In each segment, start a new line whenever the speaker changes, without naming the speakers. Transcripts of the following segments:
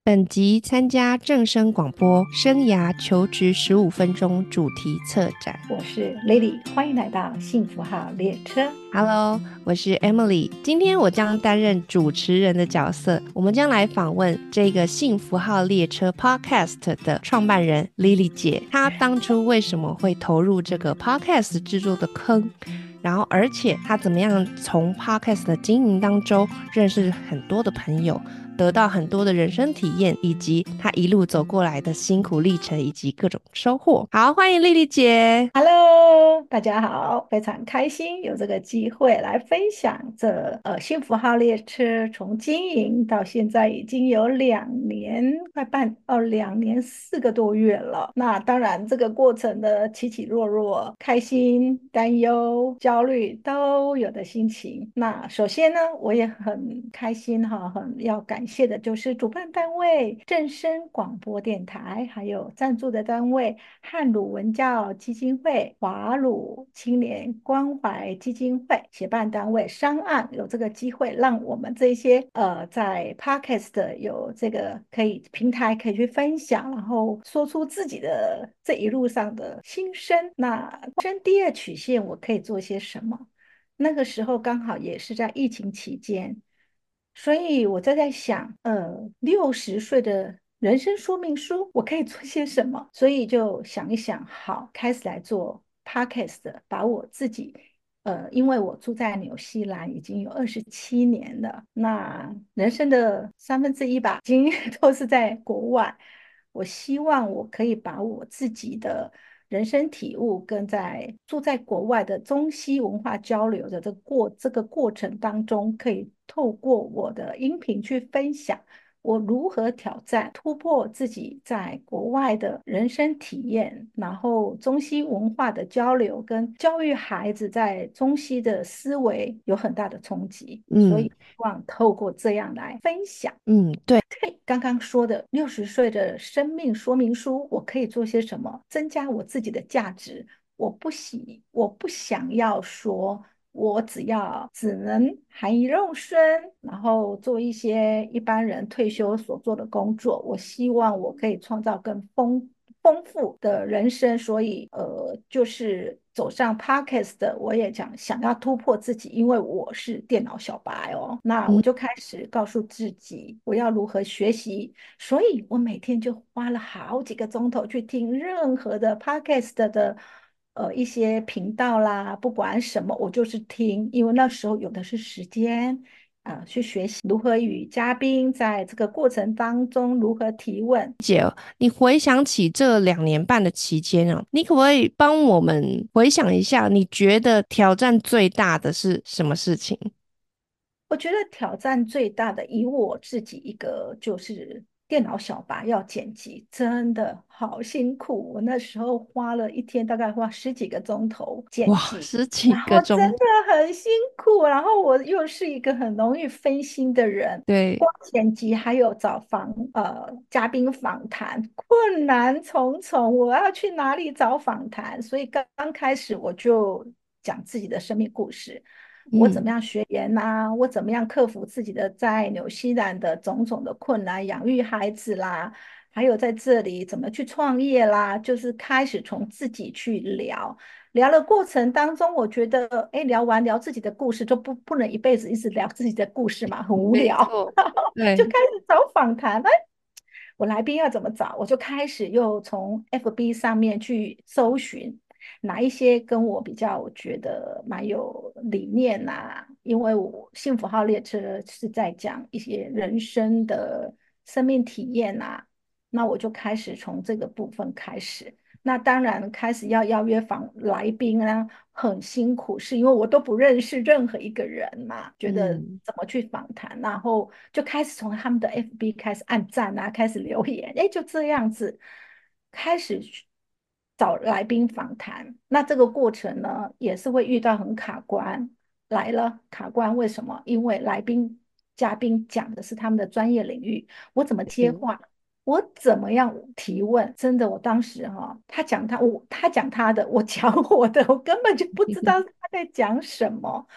本集参加正声广播生涯求职15分钟主题策展。
我是 Lily，欢迎来到幸福号列车。
Hello，我是 Emily，今天我将担任主持人的角色，我们将来访问这个幸福号列车 Podcast 的创办人 Lily 姐，她当初为什么会投入这个 Podcast 制作的坑？然后，而且她怎么样从 Podcast 的经营当中认识很多的朋友，得到很多的人生体验，以及她一路走过来的辛苦历程以及各种收获。好，欢迎丽丽姐。
Hello，大家好，非常开心有这个机会来分享幸福号列车从经营到现在已经有2年快半2年4个多月了。那当然，这个过程的起起落落、开心、担忧、焦虑都有的心情。那首先呢，我也很开心哈，很要感谢的就是主办单位正声广播电台，还有赞助的单位汉鲁文教基金会、华鲁青年关怀基金会，协办单位商岸有这个机会，让我们这些在 Podcast 有这个平台可以去分享，然后说出自己的这一路上的心声。那人生第二曲线，我可以做些什么？那个时候刚好也是在疫情期间，所以我就在想，60岁的人生说明书，我可以做些什么？所以就想一想，好，开始来做 podcast，把我自己，因为我住在纽西兰已经有27年了，那人生的1/3吧，已经都是在国外。我希望我可以把我自己的人生体悟跟住在国外的中西文化交流的这个过程当中，可以透过我的音频去分享我如何挑战、突破自己在国外的人生体验，然后中西文化的交流跟教育孩子在中西的思维有很大的冲击，所以
嗯
希望透过这样来分享。
嗯，对。
刚刚说的60岁的生命说明书，我可以做些什么，增加我自己的价值？我不想要说，我只能含饴弄孙，然后做一些一般人退休所做的工作。我希望我可以创造更丰富的人生，所以就是走上 Podcast 的，我也想要突破自己，因为我是电脑小白哦，那我
嗯。
就开始告诉自己我要如何学习，所以我每天就花了好几个钟头去听任何的 Podcast 的一些频道啦，不管什么我就是听，因为那时候有的是时间。去学习如何与嘉宾在这个过程当中如何提问，
你回想起这2年半的期间哦，你可不可以帮我们回想一下，你觉得挑战最大的是什么事情？
我觉得挑战最大的，以我自己一个就是电脑小白要剪辑，真的好辛苦。我那时候花了一天，大概花十几个钟头剪
哇，
辑，
十几
然后真
个钟头。
的很辛苦。然后我又是一个很容易分心的人，
对。
光剪辑还有嘉宾访谈，困难重重。我要去哪里找访谈？所以刚开始我就讲自己的生命故事。我怎么
嗯
样学言呐、我怎么样克服自己的在纽西兰的种种的困难，养育孩子啦，还有在这里怎么去创业啦，就是开始从自己去聊。聊的过程当中，我觉得，哎，聊自己的故事，就不能一辈子一直聊自己的故事嘛，很无聊，
没错。
就
对。
开始找访谈。哎，我来宾要怎么找？我就开始又从 FB 上面去搜寻哪一些跟我比较，我觉得蛮有理念呐、因为我幸福号列车是在讲一些人生的生命体验呐、那我就开始从这个部分开始。那当然，开始要邀约来宾呢，很辛苦，是因为我都不认识任何一个人嘛，觉得
嗯。
怎么去访谈，然后就开始从他们的 FB 开始按赞啊，开始留言，哎，就这样子开始去找来宾访谈。那这个过程呢，也是会遇到很卡关。来了，卡关为什么？因为嘉宾讲的是他们的专业领域，我怎么接
嗯。
话？我怎么样提问？真的，我当时哈、他讲他的，我讲我的，我根本就不知道他在讲什么。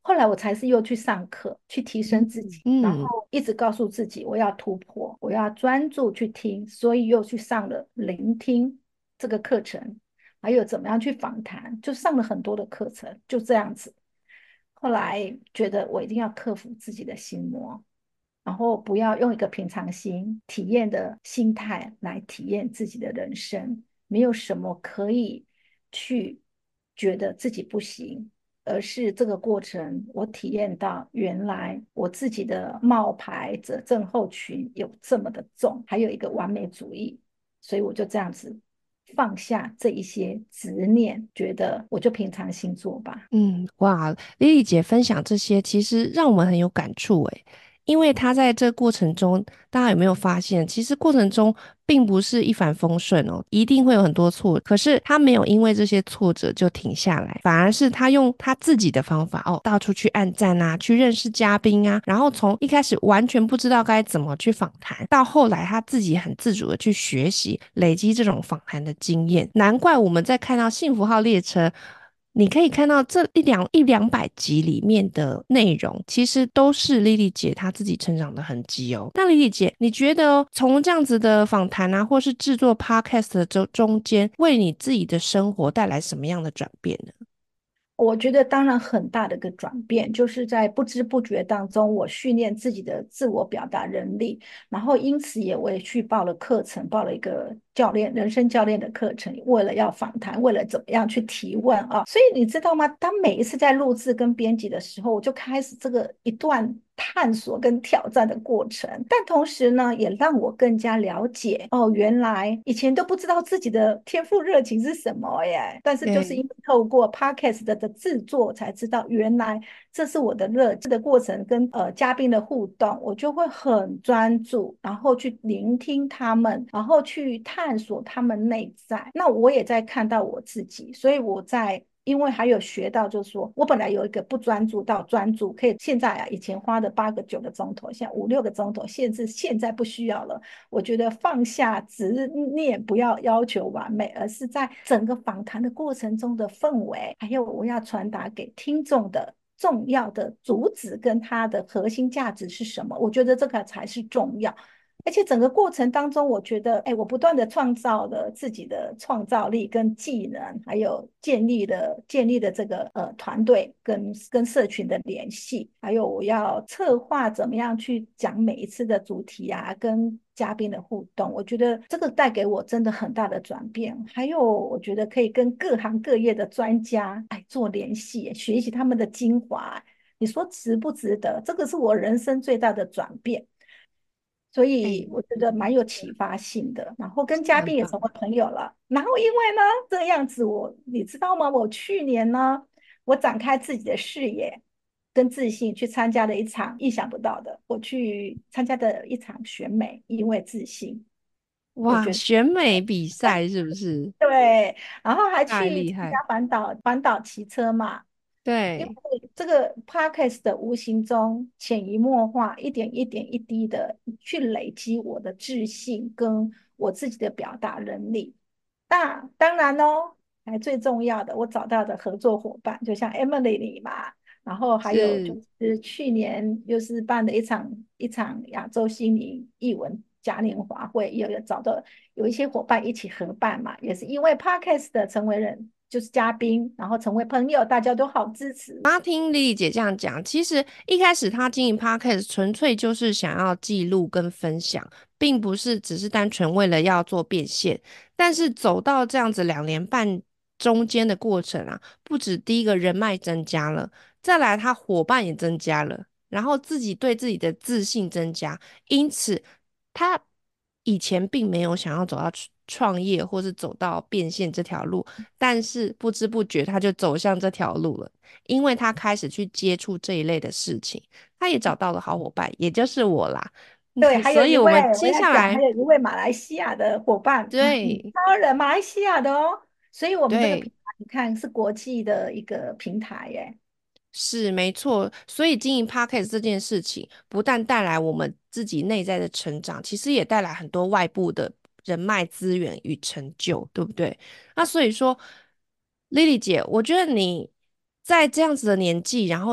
后来我才是又去上课，去提升自己，然后
嗯，
一直告诉自己我要突破，我要专注去听，所以又去上了聆听这个课程，还有怎么样去访谈，就上了很多的课程，就这样子。后来觉得我一定要克服自己的心魔，然后不要用一个平常心、体验的心态来体验自己的人生，没有什么可以去觉得自己不行，而是这个过程我体验到原来我自己的冒牌者症候群有这么的重，还有一个完美主义，所以我就这样子放下这一些执念，觉得我就平常心做吧。
哇，莉莉姐分享这些，其实让我们很有感触诶，因为她在这过程中，大家有没有发现，其实过程中并不是一帆风顺哦，一定会有很多挫折，可是她没有因为这些挫折就停下来，反而是她用她自己的方法哦，到处去按赞啊，去认识嘉宾啊，然后从一开始完全不知道该怎么去访谈，到后来她自己很自主的去学习，累积这种访谈的经验，难怪我们在看到幸福号列车。你可以看到这一两百集里面的内容，其实都是莉莉姐她自己成长的痕迹哦。那莉莉姐，你觉得哦，从这样子的访谈啊，或是制作 podcast 的中间，为你自己的生活带来什么样的转变呢？
我觉得当然很大的一个转变，就是在不知不觉当中，我训练自己的自我表达能力，然后因此我也去报了课程，报了一个人生教练的课程，为了要访谈，为了怎么样去提问啊。所以你知道吗？当每一次在录制跟编辑的时候，我就开始这个一段探索跟挑战的过程，但同时呢，也让我更加了解哦，原来以前都不知道自己的天赋热情是什么耶，但是就是因
对，
为透过 podcast 的制作，才知道原来这是我的热情的过程跟嘉宾的互动，我就会很专注，然后去聆听他们，然后去探索他们内在。那我也在看到我自己，所以我在。因为还有学到，就是说我本来有一个不专注到专注，可以现在以前花的8个9个钟头，现在5、6个钟头，现在不需要了。我觉得放下执念，不要要求完美，而是在整个访谈的过程中的氛围，还有我要传达给听众的重要的主旨跟它的核心价值是什么？我觉得这个才是重要。而且整个过程当中，我觉得，哎，我不断的创造了自己的创造力跟技能，还有建立的这个团队跟社群的联系，还有我要策划怎么样去讲每一次的主题啊，跟嘉宾的互动，我觉得这个带给我真的很大的转变。还有，我觉得可以跟各行各业的专家哎做联系，学习他们的精华。你说值不值得？这个是我人生最大的转变。所
哎，
以我觉得蛮有启发性的。然后跟嘉
是很棒。
宾也成为朋友了。然后因为呢，这个样子你知道吗？我去年呢，我展开自己的视野跟自信，去参加了一场意想不到的，我去参加的一场选美，因为自信，我
哇，
觉得
选美比赛是不是
对。然后还
太
去参加
厉害？
环岛骑车嘛。因
对，
为这个 podcast 的无形中潜移默化，一点一点一滴的去累积我的自信跟我自己的表达能力。那当然哦，还最重要的，我找到的合作伙伴，就像 Emily 你嘛，然后还有就
是
是去年又是办的一场亚洲心灵艺文嘉年华会，也有找到有一些伙伴一起合办嘛，也是因为 podcast 的成为人就是嘉宾，然后成为朋友，大家都好支持。
妈听莉莉姐这样讲，其实一开始她经营 podcast 纯粹就是想要记录跟分享，并不是只是单纯为了要做变现。但是走到这样子2年半中间的过程啊，不止第一个人脉增加了，再来他伙伴也增加了，然后自己对自己的自信增加，因此他以前并没有想要走到创业或是走到变现这条路，但是不知不觉他就走向这条路了。因为他开始去接触这一类的事情，他也找到了好伙伴，也就是我啦。
对，还有一位
所以我们
我要讲，还
接下来
有一位马来西亚的伙伴，
对
超人，马来西亚的哦。所以我们这个平
对
台，你看是国际的一个平台耶。
是没错，所以经营 podcast 这件事情，不但带来我们自己内在的成长，其实也带来很多外部的人脉资源与成就，对不对？那所以说，Lily 姐，我觉得你在这样子的年纪，然后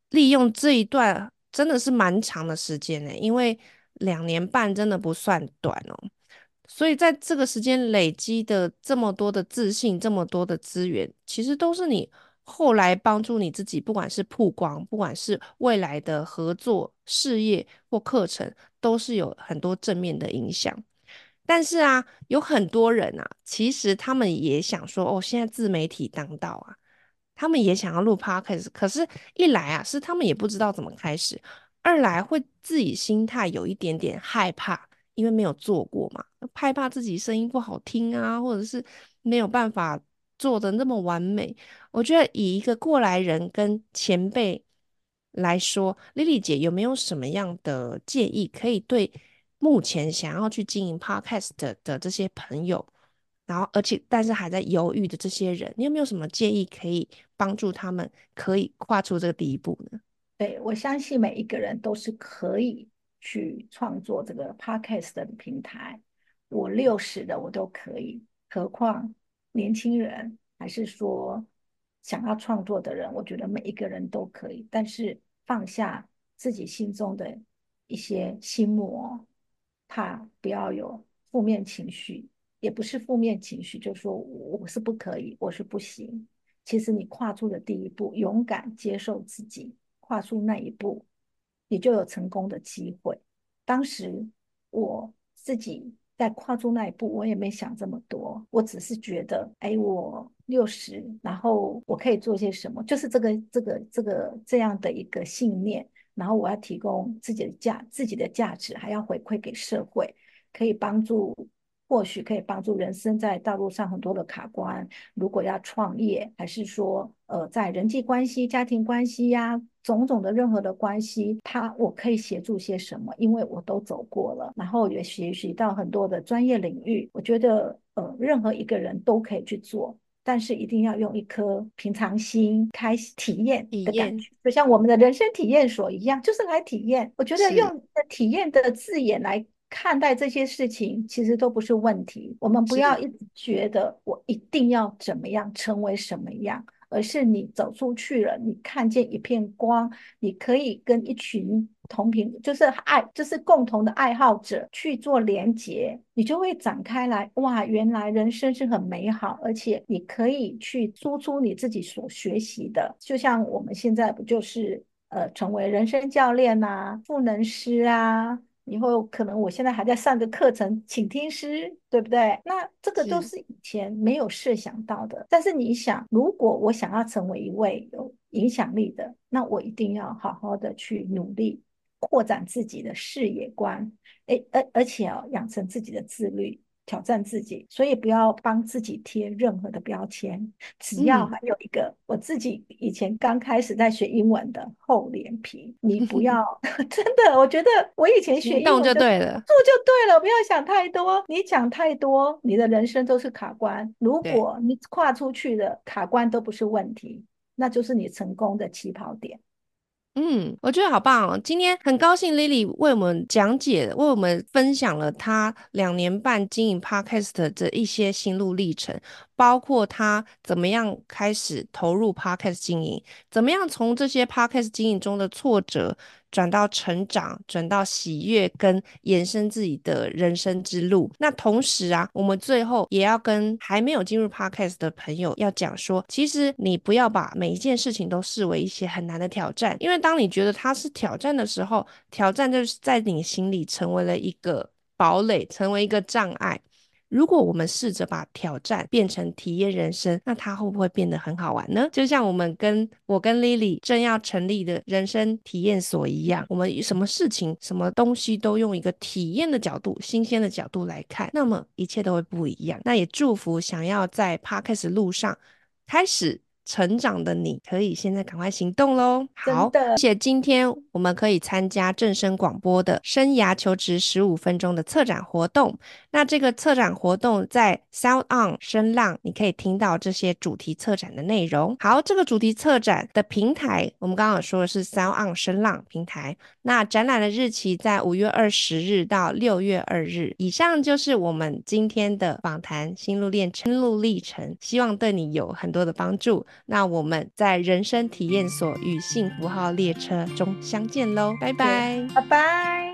利用这一段真的是蛮长的时间呢，因为2年半真的不算短哦。所以在这个时间累积的这么多的自信，这么多的资源，其实都是你后来帮助你自己，不管是曝光，不管是未来的合作、事业或课程，都是有很多正面的影响。但是啊，有很多人啊，其实他们也想说，哦，现在自媒体当道啊，他们也想要录 podcast，可是一来啊，是他们也不知道怎么开始；二来会自己心态有一点点害怕，因为没有做过嘛，害怕自己声音不好听啊，或者是没有办法做的那么完美。我觉得以一个过来人跟前辈来说，Lily 姐有没有什么样的建议可以对目前想要去经营 podcast 的这些朋友，然后但是还在犹豫的这些人，你有没有什么建议可以帮助他们可以跨出这个第一步呢？
对，我相信每一个人都是可以去创作这个 podcast 的平台。我60的我都可以，何况年轻人，还是说想要创作的人，我觉得每一个人都可以。但是放下自己心中的一些心魔，怕不要有负面情绪，也不是负面情绪，就说我是不可以，我是不行。其实你跨出的第一步，勇敢接受自己，跨出那一步，你就有成功的机会。当时我自己在跨出那一步，我也没想这么多，我只是觉得，哎，我60，然后我可以做些什么，就是这样的一个信念。然后我要提供自己的价值，还要回馈给社会，可以帮助，或许可以帮助人生在道路上很多的卡关。如果要创业，还是说在人际关系、家庭关系呀、种种的任何的关系，我可以协助些什么？因为我都走过了，然后也学习到很多的专业领域。我觉得任何一个人都可以去做。但是一定要用一颗平常心，开始体验
体验
的感觉，就像我们的人生体验所一样，就是来体验。我觉得
是
用体验的字眼来看待这些事情，其实都不是问题。我们不要
是，
一直觉得我一定要怎么样，成为什么样，而是你走出去了，你看见一片光，你可以跟一群同频，就是就是共同的爱好者去做连结，你就会展开来。哇，原来人生是很美好，而且你可以去输出你自己所学习的。就像我们现在不就是成为人生教练啊、赋能师啊。以后可能我现在还在上个课程，倾听师，对不对？那这个都
是，
是以前没有设想到的。但是你想，如果我想要成为一位有影响力的，那我一定要好好的去努力，扩展自己的视野观，而且养成自己的自律，挑战自己。所以不要帮自己贴任何的标签，只要
嗯，
还有一个我自己以前刚开始在学英文的厚脸皮，你不要真的，我觉得我以前学
行动就
英文就是
对了。
做就对了，不要想太多。你想太多，你的人生都是卡关。如
对。
果你跨出去的卡关都不是问题，那就是你成功的起跑点。
嗯，我觉得好棒哦！今天很高兴 Lily 为我们讲解，为我们分享了她2年半经营 Podcast 的这一些心路历程，包括她怎么样开始投入 Podcast 经营，怎么样从这些 Podcast 经营中的挫折转到成长，转到喜悦跟延伸自己的人生之路。那同时啊，我们最后也要跟还没有进入 Podcast 的朋友要讲说，其实你不要把每一件事情都视为一些很难的挑战，因为当你觉得它是挑战的时候，挑战就是在你心里成为了一个堡垒，成为一个障碍。如果我们试着把挑战变成体验人生，那它会不会变得很好玩呢？就像我跟 Lily 正要成立的人生体验所一样，我们什么事情、什么东西都用一个体验的角度、新鲜的角度来看，那么一切都会不一样。那也祝福想要在 Podcast 路上开始成长的你，可以现在赶快行动喽！好，
真的，
谢谢今天我们可以参加正声广播的生涯求职15分钟的策展活动。那这个策展活动在 Sound On 声浪，你可以听到这些主题策展的内容。好，这个主题策展的平台，我们刚刚有说的是 Sound On 声浪平台。那展览的日期在5月20日到6月2日。以上就是我们今天的访谈心路历程，希望对你有很多的帮助。 那我们在人生体验所与幸福号列车中相见喽，拜
对，
拜。
拜拜。